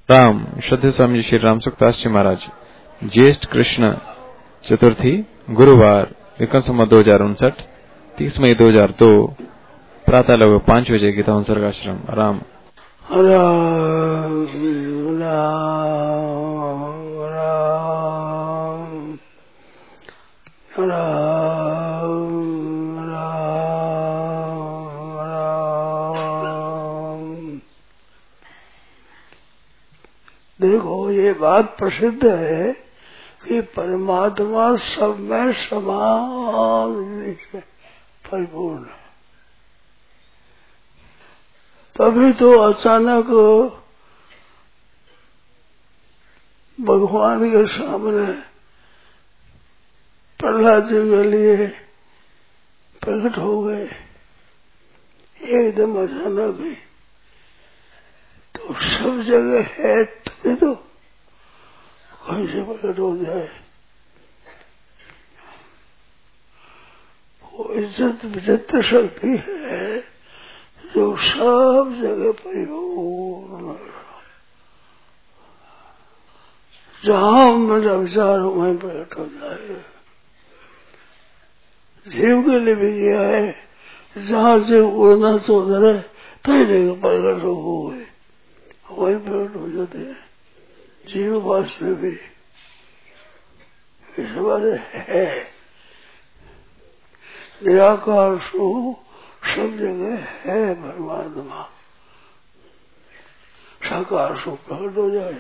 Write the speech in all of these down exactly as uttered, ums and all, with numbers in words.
राम श्रद्धेय स्वामी जी श्री राम सुखदास जी महाराज ज्येष्ठ कृष्ण चतुर्थी गुरुवार विक्रम संवत दो हजार उनसठ तीस मई दो हजार दो प्रातः लगभग पांच बजे गीता उत्सर्गाश्रम राम राम राम राम राम राम। देखो ये बात प्रसिद्ध है कि परमात्मा सब में समान परिपूर्ण है। तभी तो अचानक भगवान के सामने प्रहलाद जी के लिए प्रकट हो गए एकदम अचानक ही। तो सब जगह है तभी तो कहीं से प्रकट हो जाए। वो इज्जत विजत शक्ति है जो सब जगह परिपूर्ण, जहां मेरा विचार हो वहीं प्रकट हो जाए। जीव के लिए भी यह है, जहां जीव उड़ना चौधर है पहले प्रकट हो गए वहीं प्रकट हो जाते हैं। जीव वास्तव भी इस बारे है निराकार सु सब जगह है परमात्मा, साकार सुख प्रकट हो जाए।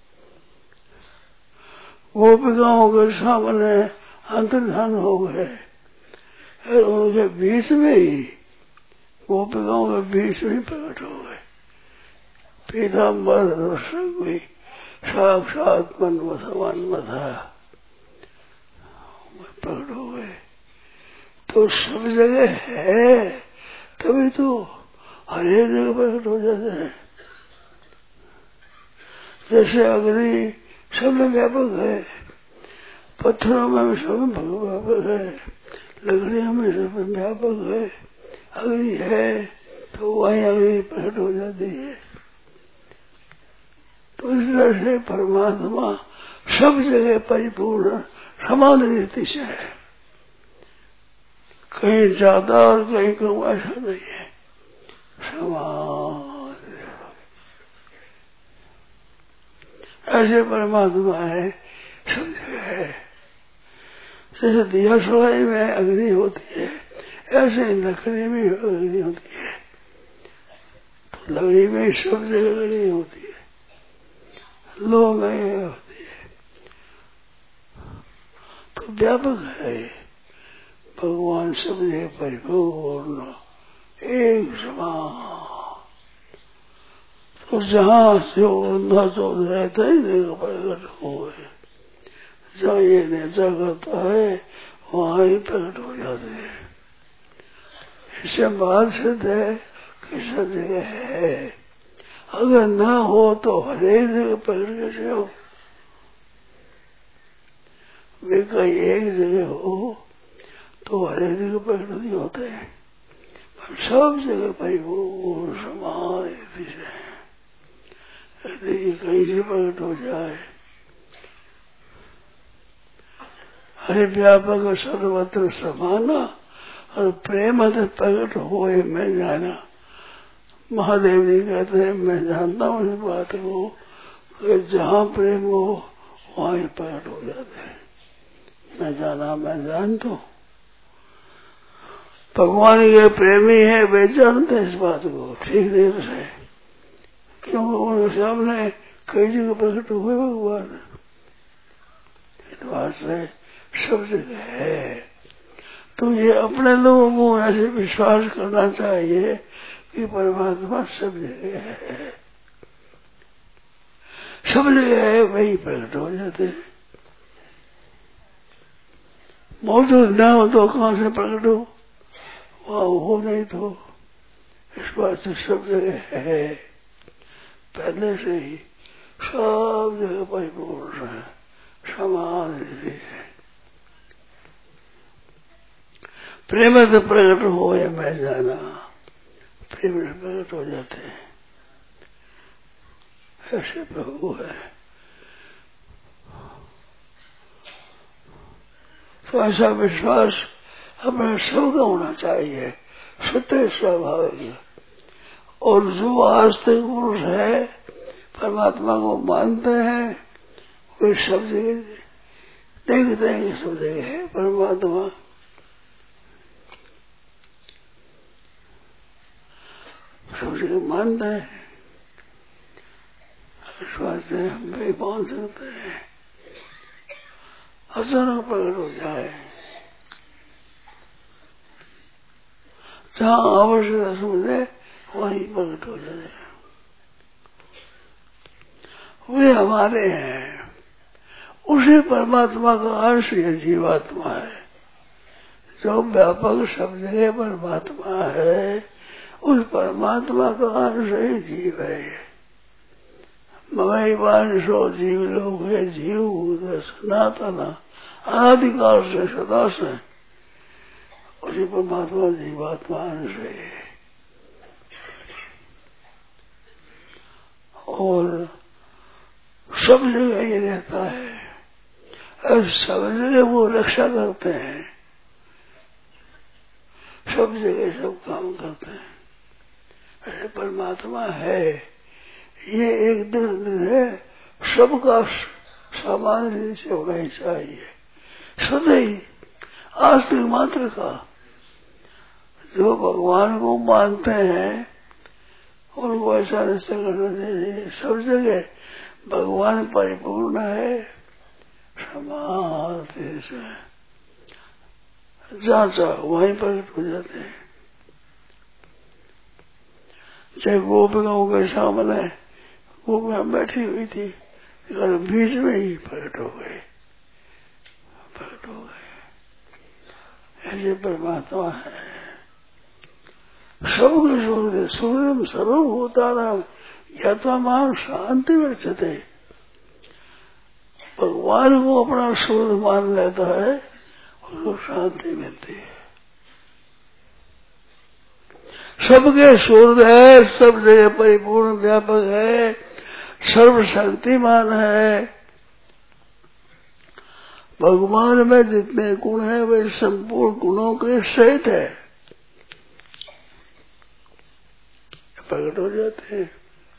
गोपिकाओं के सामने अंतर्धान हो गए, उनके बीच में ही गोपिकाओं के बीच में प्रकट हो गए। पीताम्बर दर्शक भी साक्षात मनमथवान मथा प्रकट हो गए। तो सब जगह है तभी तो हर एक जगह प्रकट हो जाते हैं। जैसे अग्नि सब में व्यापक है, पत्थरों में सब में व्यापक है, लकड़ियों में सब में व्यापक है। अग्नि है तो वही अग्नि प्रकट हो जाती है। तो इस तरह से परमात्मा सब जगह परिपूर्ण समान रीति से है, कहीं ज्यादा और कहीं कम ऐसा नहीं है, समान ऐसे परमात्मा है सब जगह है। जैसे दिया सलाई में अग्नि होती है ऐसे लकड़ी में अग्नि होती है। तो लकड़ी में सब जगह अग्नि होती है, लो में होती है। तो व्यापक है भगवान सब जगह परिपूर्ण एक समान। तो जहाँ जो न जो रहता ही नहीं प्रकट हो गए, जहाँ ये नेचा करता है वहाँ ही प्रकट हो जाते हैं। इससे बात सिद्ध है कि सब जगह है। अगर न हो तो हरेक जगह प्रकट कैसे हो? वे कहीं एक जगह हो तो हरेक जगह प्रकट नहीं होते हैं, पर सब जगह परिपूर्ण समान रीति से है। यदि कहीं से प्रकट हो जाए, हरे व्यापक सर्वत्र समाना और प्रेम से प्रकट होए मैं जाना। महादेव जी कहते हैं मैं जानता हूँ इस बात को कि जहाँ प्रेम हो वहाँ ही प्रकट हो जाते हैं। मैं जाना मैं जानता हूँ भगवान ये प्रेमी है, वे जानते हैं इस बात को ठीक देर से, क्योंकि उनके सामने कई जगह प्रकट हुए भगवान। इस बात से सब जगह है। तो ये अपने लोगों को ऐसे विश्वास करना चाहिए कि परमात्मा सब जगह है, सब जगह है वही प्रकट हो जाते हैं। मौजूद न हो तो कहाँ से प्रकट हो, वहाँ हो नहीं तो। इस बात से सब जगह है पहले से ही, सब जगह परिपूर्ण है समान रीति है। प्रेम से प्रकट हो या मैं जाना, प्रेम से प्रकट हो जाते हैं। ऐसे प्रभु है। तो ऐसा विश्वास हमें सबका होना चाहिए, सत्य स्वाभाविक। और जो आस्तिक पुरुष है, परमात्मा को मानते हैं, वे सब जगह देखते हैं कि सब जगह है परमात्मा। सब जगह मानते हैं, विश्वास से हम भी मान सकते हैं। अचानक प्रकट हो जाए, जहाँ आवश्यकता समझे वहीं प्रकट हो जाए। वे हमारे हैं, उसी परमात्मा का अंश ये जीवात्मा है। जो व्यापक सब जगह परमात्मा है, उस परमात्मा का अंश ही जीव है। ममई वांशो जीव लोग है, जीव सनातन अनादिकाल से सदा से उसी परमात्मा जीवात्मा अंश है। और सब जगह ये रहता है, और सब जगह वो रक्षा करते हैं, सब जगह सब काम करते हैं। ऐसे परमात्मा है, ये एक दिन है, सबका सामान्य रीति से होना ही चाहिए। सदैव आस्तिक मात्र का जो भगवान को मानते हैं उनको ऐसा निश्चय करना चाहिए, सब जगह भगवान परिपूर्ण है, समाधि से जहाँ चाह वहीं प्रकट हो जाते हैं। चाहे गोपिकाओं के सामने गोपियां बैठी हुई थी, अगर बीच में ही प्रकट हो गए, प्रकट हो गए। ऐसे परमात्मा है, सबके सूर्य सूर्य सर्वभूतानां यथामान शांति वर्चते। भगवान को अपना सूर्य मान लेता है, उसको शांति मिलती है। सबके सूर्य है, सब जगह परिपूर्ण व्यापक है, सर्वशक्तिमान है। भगवान में जितने गुण हैं वे संपूर्ण गुणों के सहित है, प्रकट हो जाते हैं।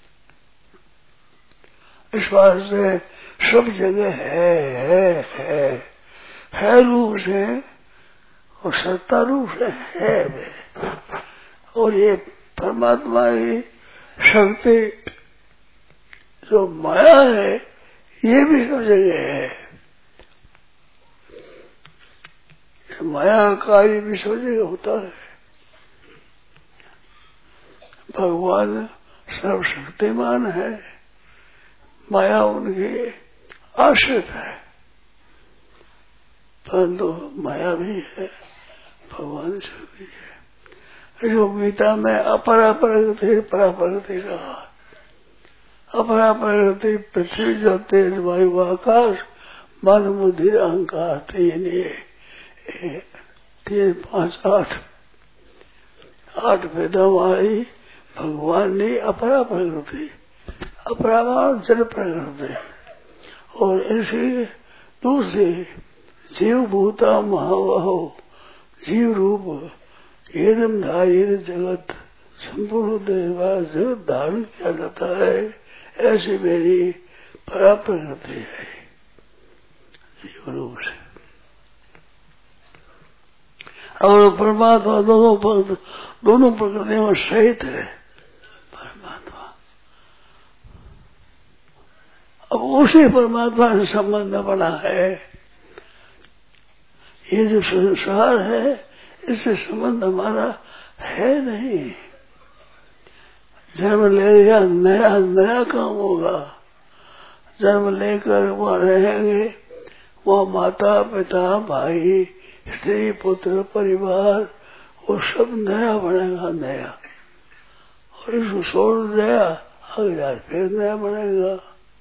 इस बात से सब जगह है है है है रूप से और सत्ता रूप से है वे। और ये परमात्मा की शक्ति जो माया है, ये भी सब जगह है। माया का कार्य भी सब जगह होता है। भगवान सर्वशक्तिमान है, माया उनकी आश्रित है, परंतु माया भी है, भगवान से भी है। जो गीता में अपरा प्रगति परा प्रगति कहा, अपरा प्रगति पृथ्वी जो तेज वायु आकाश मन बुद्धि अहंकार तीन, ये तीन पांच आठ आठ वेदों वाली भगवान ने अपरा प्रकृति, अपरामान जल प्रकृति, और ऐसी दूसरी जीव भूता महाबाहो जीव रूप एदम धारित जगत संपूर्ण देवा जगत धारण किया जाता है। ऐसी मेरी परा प्रकृति है जीव रूप से। और परमात्मा दोनों दोनों प्रकृतियों में सहित है परमात्मा। अब उसी परमात्मा से संबंध बना है। ये जो संसार है, इससे संबंध हमारा है नहीं। जन्म ले लिया, नया नया काम होगा। जन्म लेकर वहाँ रहेंगे, वहाँ माता पिता भाई स्त्री पुत्र परिवार वो सब नया बनेगा, नया। और इसको छोड़ दिया, आगे जाकर फिर नया बनेगा।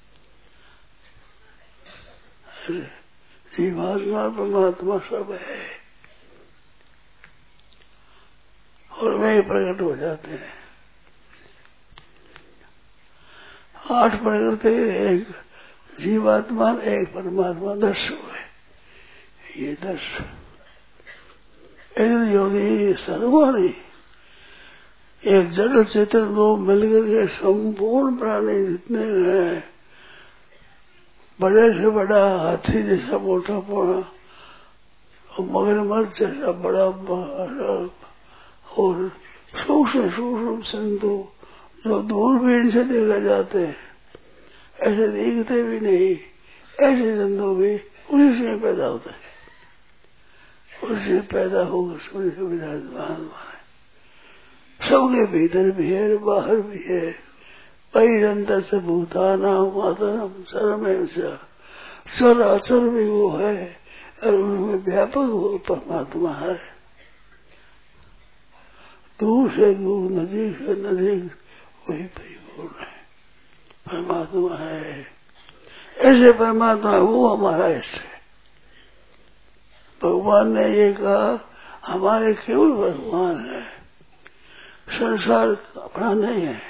जीवात्मा परमात्मा सब है और वे प्रकट हो जाते हैं। आठ प्रकृति, एक जीवात्मा, एक परमात्मा, दस हुए। ये दस एक योगी सर्वाणी, एक जड़ चेतन दो मिलकर के संपूर्ण प्राणी जितने हैं, बड़े से बड़ा हाथी जैसा मोटा पौड़ा और मगरमच्छ जैसा बड़ा और सूक्ष्म सूक्ष्म संतु जो दूरबीन से देखा जाते हैं, ऐसे दिखते भी नहीं, ऐसे जंतु भी उसी से पैदा होते हैं, उसी से पैदा होकर सूर्य के विराजमान है। सबके भीतर भी है, बाहर भी है। बहिरंत से भूताना मातरम सर्वमेव चर अचर भी वो है और उनमें व्यापक वो परमात्मा है। दूर से दूर, नजीक से नजीक वही परिपूर्ण है, परमात्मा है। ऐसे परमात्मा वो हमारा इष्ट है। भगवान ने ये कहा हमारे केवल भगवान है, संसार अपना नहीं है।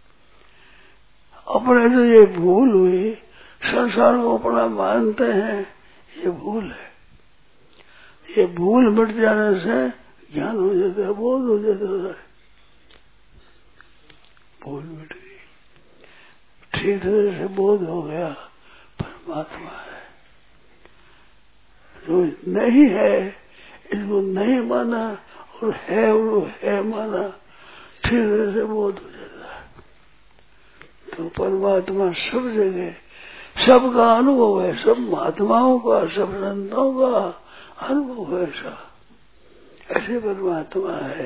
अपने जो ये भूल हुई, संसार को अपना मानते हैं, ये भूल है। ये भूल मिट जाने से ज्ञान हो जाता है, बोध हो जाता है। भूल मिट गई, ठीक तरह से बोध हो गया, परमात्मा है। जो नहीं है इसको नहीं माना और है वो है माना, ठीक तरह से बोध हो जाता है। तो परमात्मा सब जगह, सबका अनुभव है, सब महात्माओं का, सब संतों का अनुभव है। ऐसा ऐसे परमात्मा है,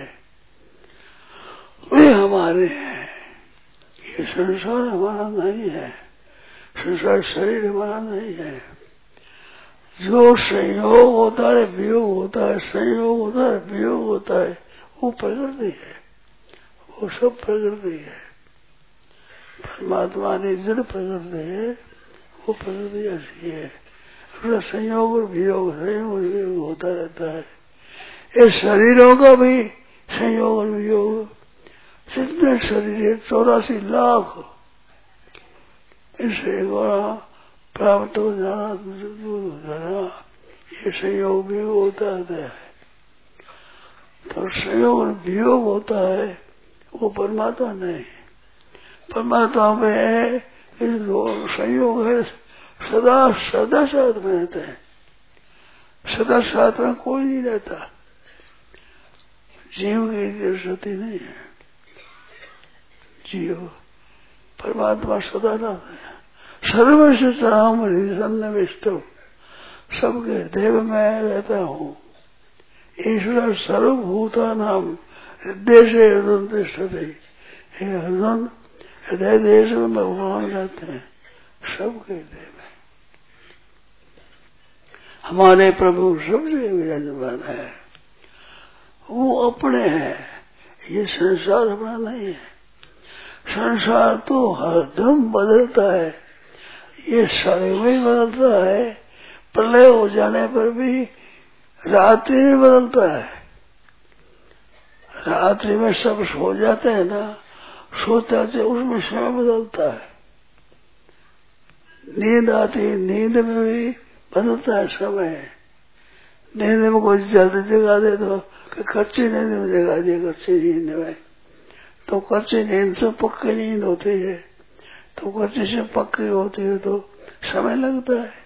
वे हमारे हैं। ये संसार हमारा नहीं है, संसार शरीर हमारा नहीं है। जो संयोग होता है, वियोग होता है, संयोग होता है, वियोग होता है, वो प्रकृति है, वो सब प्रकृति है। परमात्मा ने जड़ प्रकृति है, वो प्रकृति ऐसी है। उसका संयोग और वियोग, संयोग और वियोग होता रहता है। ये शरीरों का भी संयोग और वियोग, जितने शरीर है चौरासी लाख, इससे प्राप्त हो जाना, दूर हो जाना, ये संयोग वियोग होता है। तो संयोग और वियोग होता है, वो परमात्मा नहीं। परमात्मा में संयोग है, सदा सदा साथ में रहते हैं, सदा साथ में कोई नहीं रहता। जीव की दृष्टि नहीं है, जीव परमात्मा सदा रहता है। सर्वस्य चाहम हृदय, सबके देव में रहता हूँ। ईश्वर सर्वभूता नाम हृदय से हृदय तिष्ठति। हे हृदय, हृदय देश में भगवान रहते हैं, सबके देव में। हमारे प्रभु सबसे विराजमान है, वो अपने हैं। ये संसार अपना नहीं है। संसार तो हरदम बदलता है, ये समय में बदलता है, प्रलय हो जाने पर भी रात्रि में बदलता है। रात्रि में सब सो जाते हैं ना, सोते हैं, उसमें समय बदलता है। नींद आती, नींद में भी बदलता है समय। नींद में कोई जल्दी जगा दे तो कच्ची नींद में जगा दिया, कच्ची नींद में तो कच्ची नींद से पक्की नींद होती है, तो कच्ची से पक्की होती है तो समय लगता है।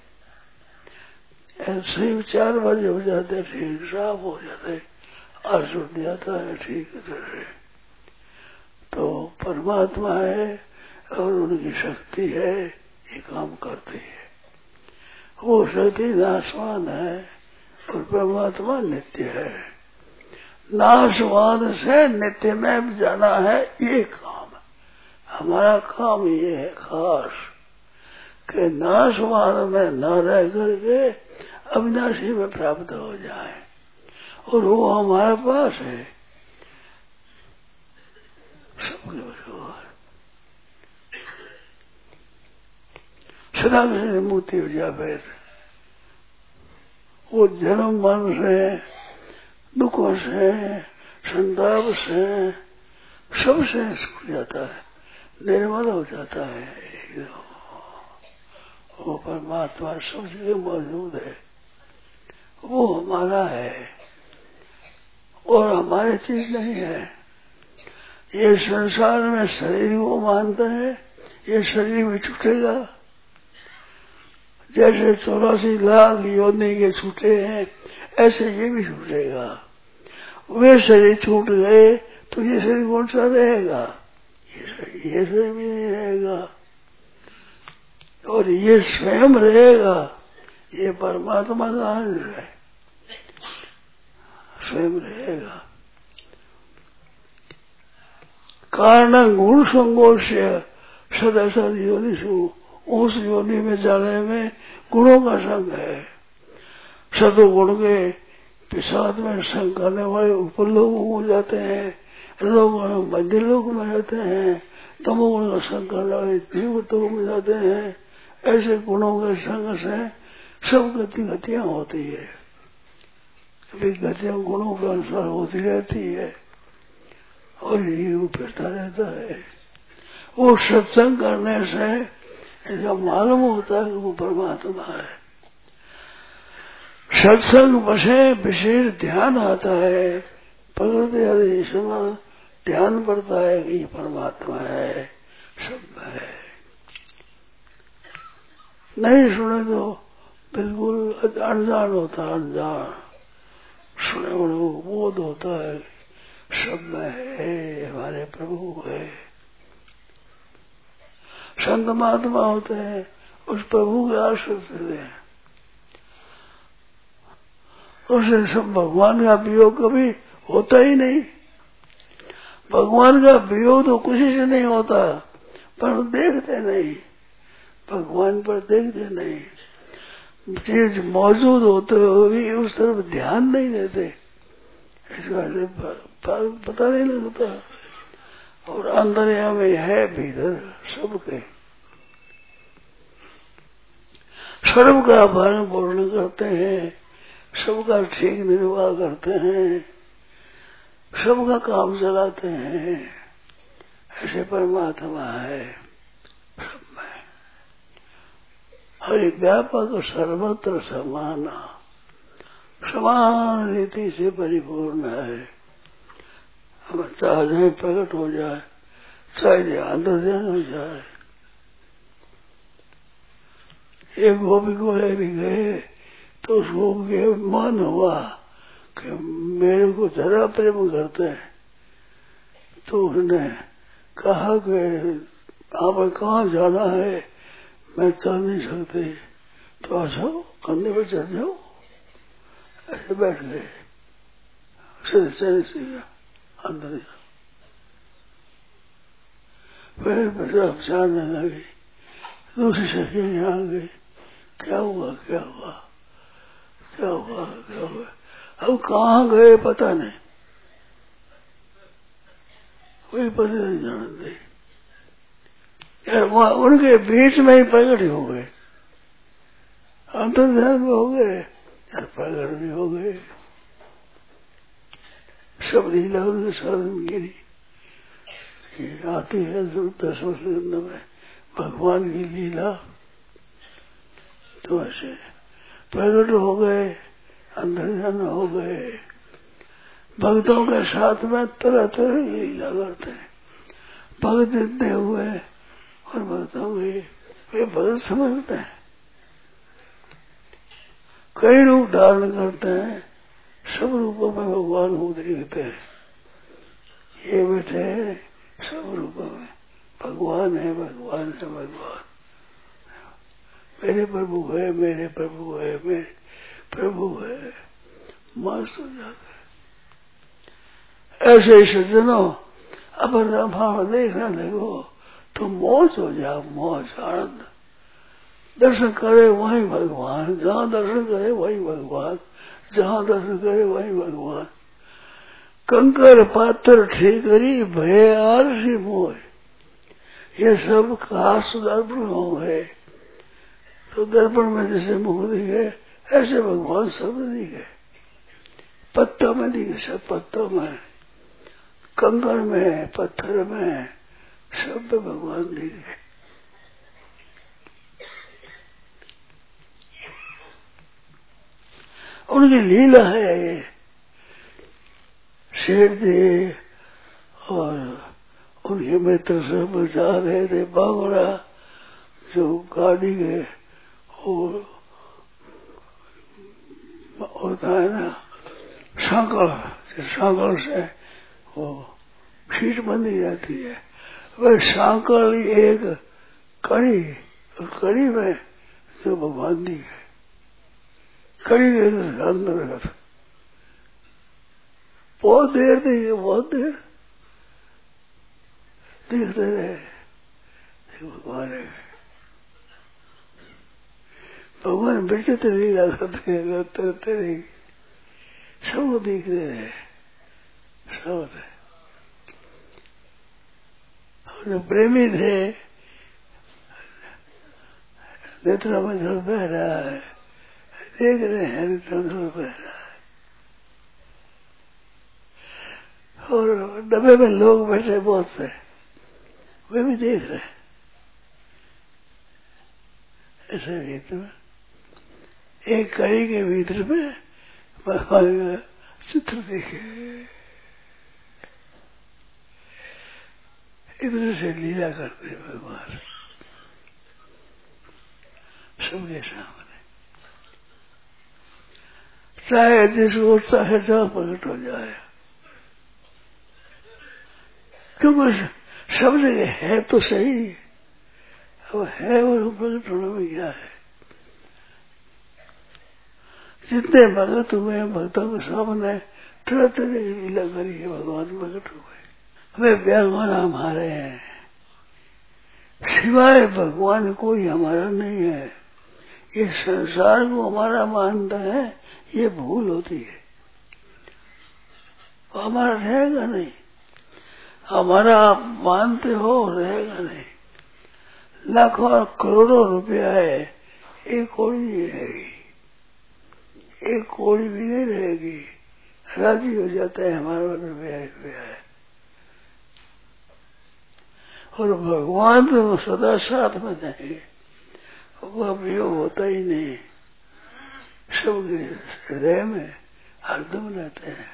ऐसे ही चार बजे हो जाते, ठीक साफ हो जाते, अर्श उठ जाता है ठीक तरह। तो परमात्मा है और उनकी शक्ति है, ये काम करती है। वो शक्ति नाशवान है और परमात्मा नित्य है। नाशवान से नित्य में जाना है, ये काम है हमारा। काम ये है खास कि नाशवान में न रह करके अविनाशी में प्राप्त हो जाए, और वो हमारे पास है सबके बराबर। सदा से मुक्ति हो जाए, वो जन्म मन से, दुखों से, संताप से, सबसे छूट जाता है, निर्मल हो जाता है। वो परमात्मा सब जगह मौजूद है, वो हमारा है और हमारी चीज नहीं है। ये संसार में शरीर को मानता है, ये शरीर में छूटेगा। जैसे चौरासी लाख योनि के छूटे हैं, ऐसे ये भी छूटेगा। वे शरीर छूट गए तो ये शरीर कौन सा रहेगा? ये शरीर भी नहीं रहेगा और ये स्वयं रहेगा। ये परमात्मा का अंश है, स्वयं रहेगा। कारण गुण संगोष सदा सद योनिषु, उस योनि में जाने में गुणों का संग है। सदगुण के साथ में संग करने वाले ऊपर लोग हो जाते हैं, लोग मध्य लोग में जाते हैं, तमोगुण का संग करने वाले तीव्र में जाते हैं। ऐसे गुणों के संग से सब गति गतियां होती है, सभी गतियां गुणों के अनुसार होती रहती है और ये फिरता रहता है। वो सत्संग करने से ऐसा मालूम होता है कि वो परमात्मा है। सत्संग बसे विशेष ध्यान आता है, प्रकृति आदि समय ध्यान पड़ता है कि ये परमात्मा है, सब है। नहीं सुने तो बिल्कुल अनजान होता है, अनजान। सुने वालों को बोध होता है सब में है, हमारे प्रभु है। संत महात्मा होते हैं, उस प्रभु के आश्रित हैं, उसे सब भगवान का वियोग कभी होता ही नहीं। भगवान का वियोग तो किसी से नहीं होता, पर देखते नहीं, भगवान पर देखते नहीं। चीज मौजूद होते हुए भी उस तरफ ध्यान नहीं देते, इसका पता नहीं लगता। और अंतर्यामी में है भीतर सबके, सर्व का भरण पूर्ण करते हैं, सबका ठीक निर्वाह करते हैं, सबका काम चलाते हैं। ऐसे परमात्मा है सब में, हर व्यापक सर्वत्र समाना, समान रीति से परिपूर्ण है। हम चाहे प्रकट हो जाए, चाहे ध्यान ध्यान हो जाए। एक गोपी को ले भी गए तो उस गोपी के मन हुआ कि मेरे को जरा प्रेम करते हैं, तो उसने कहा कि आप कहाँ जाना है, मैं चल नहीं सकती, तो आ जाओ कंधे पर चढ़ जाओ। ऐसे बैठ गए, चले चले से अंदर जा। फिर बच्चा जानने लगी, दूसरी सखी यहाँ गई, क्या हुआ क्या हुआ क्या हुआ क्या हुआ। अब कहाँ गए पता नहीं, कोई पता नहीं जानते। यार वहां उनके बीच में ही प्रकट हो गए, अंतर ध्यान में हो गए, यार प्रकट भी हो गए। सब लीला उनके सामने गिरी आती है दसवें स्कंद में भगवान की लीला। तो ऐसे प्रकट हो गए, अंतर्ध्यान हो गए। भक्तों के साथ में तरह तरह की लीला करते हैं। भक्त इतने हुए और भक्तों के वे भक्त समझते हैं, कई रूप धारण करते हैं, सब रूपों में भगवान को देखते हैं। ये बैठे सब रूपों में भगवान है, भगवान है, भगवान मेरे प्रभु है, मेरे प्रभु है, मेरे प्रभु है। मस्त हो जाते ऐसे ही सज्जनों, अपन रामायण देखने लगो तो मौज हो जाओ, मौज आनंद। दर्शन करे वही भगवान, जहाँ दर्शन करे वही भगवान, जहाँ दर्शन करे वही भगवान। कंकर पात्र ठीकरी भय आरसी मोह, ये सब खास दर्पण हो गए। तो दर्पण में जैसे मुख दिखे, ऐसे भगवान सब दिखे। पत्तों में दिखे, सब पत्तों में, कंकर में, पत्थर में, सब पे भगवान दिखे। उनकी लीला है ये। शेर जी और उनके मित्र सब जा रहे थे बागोड़ा, जो गाड़ी के और होता है ना सांकल, सांकल से वो खींच बंधी जाती है, वह सांकल एक कड़ी, और कड़ी में जो भगवान दी है, कड़ी के अंदर बहुत देर देखिए, बहुत देर देखते रहे भगवान है। भगवान विचित्र लीला करते हैं, करते रहे, सब देखते रहे, सब जो प्रेमी थे नेत्रों में जल बह रहा है, देख रहे हैं नेत्रों में जल बह रहा है, और डब्बे में लोग बैठे बहुत से, वे भी देख रहे हैं। ऐसे भीतर में एक कड़ी के भीतर में भगवान का चित्र देखे, इधर से लीला करते भगवान सबके सामने, चाहे जिसको चाहे जहाँ प्रकट हो जाए, क्योंकि सब जगह है तो सही, अब है और प्रकट होने में क्या है। जितने भगत हुए भक्तों के सामने तरह तरह की लीला करी है, भगवान प्रकट हुए। हमें भगवान हमारे हैं, सिवाय भगवान कोई हमारा नहीं है। ये संसार को हमारा मानता है, ये भूल होती है, हमारा रहेगा नहीं। हमारा आप मानते हो, रहेगा नहीं। लाखों करोड़ों रुपया है, एक कौड़ी नहीं रहेगी, एक कौड़ी भी नहीं रहेगी, राजी हो जाता है हमारा रुपया रुपया है। और भगवान तो सदा साथ में रहेंगे, वह वियोग होता ही नहीं, सबके हृदय में हरदम रहते हैं।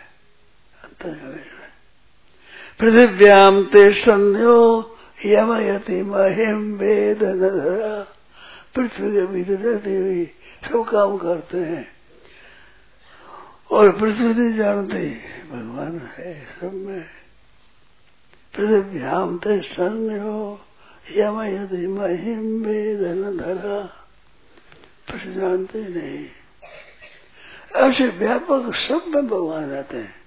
पृथिव्याम ते संध्यो यमयति महिम वेद नधरा, पृथ्वी के भीतर रहती हुई सब काम करते हैं, और पृथ्वी नहीं जानते भगवान है सब में। पृथिव्याम ते संध्यो यमयति महिम वेद नधरा, पृथ्वी जानते नहीं। ऐसे व्यापक सब में भगवान रहते हैं,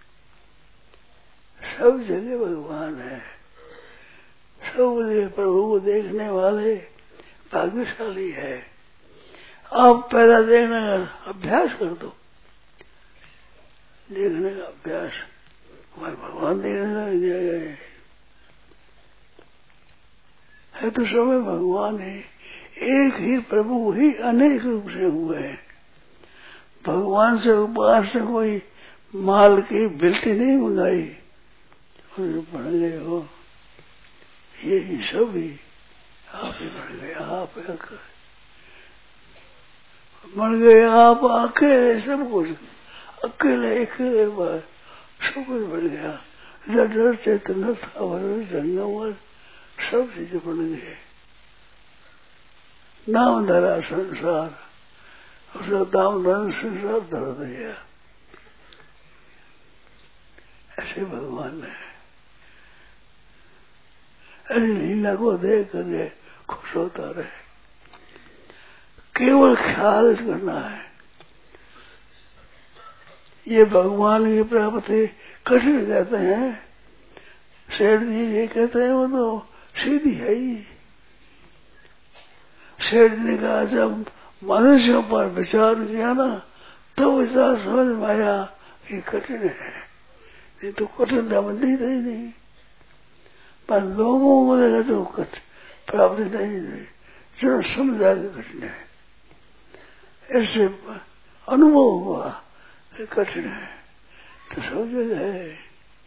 सब जगह भगवान है। सब जगह प्रभु को देखने वाले भाग्यशाली है। आप पहला देखने का अभ्यास कर दो, देखने का अभ्यास, हमारे भगवान देखने लग जाएगा। है तो सब में भगवान है, एक ही प्रभु ही अनेक रूप से हुए हैं। भगवान से ऊपर से कोई माल की बिल्टी नहीं मंगाई और बढ़ गए हो, ये ही सब ही आप ही बढ़ गए, आप बढ़ गए, आप अकेले सब कुछ, अकेले अकेले बार सब कुछ बढ़ गया। जड़ चेतन स्थावर जंगम सब चीजें बढ़ गए। नाम धरा संसार, उसका दाम धन संसार धर दिया। ऐसे भगवान है, ऐसी लीला को देख करके खुश होता रहे। केवल ख्याल करना है। ये भगवान की प्राप्ति कठिन कहते हैं, सेठ जी ये कहते हैं, वो तो सीधी है ही। सेठ ने कहा जब मनुष्यों पर विचार किया ना, तो विचार समझ में आया कि कठिन है, नहीं तो कठिन बनती ही नहीं। पर लोगों को देखा तो कठिन प्राप्ति नहीं हुई, जो समझा कि कठिन है, ऐसे अनुभव हुआ कि कठिन है, तो समझ गए।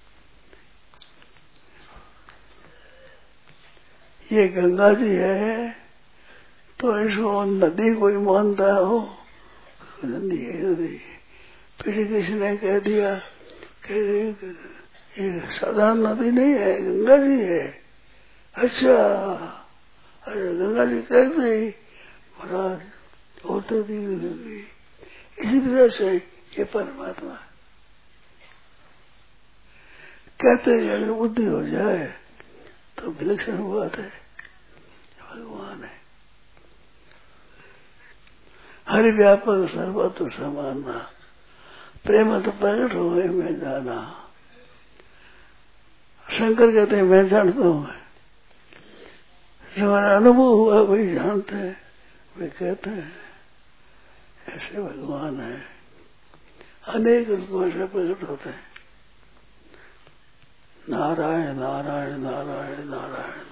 ये गंगा जी है, तो इसको नदी कोई मानता हो, नदी है नदी, फिर किसी ने कह दिया कि ये साधारण नदी नहीं है, गंगा जी है। अच्छा, अरे गंगा जी कहते ही महाराज और तो दी गंगी। इसी तरह से ये परमात्मा कहते हैं अगर बुद्धि हो जाए तो विलक्षण बात है, भगवान है। हरि व्यापक सर्वत्र समाना, प्रेम तो प्रकट हो गए मैं जाना। शंकर कहते हैं मैं जानता हूँ, हमारा अनुभव हुआ वही जानते हैं, वे कहते हैं ऐसे भगवान है। अनेक रूपों से प्रकट होते हैं। नारायण नारायण नारायण नारायण।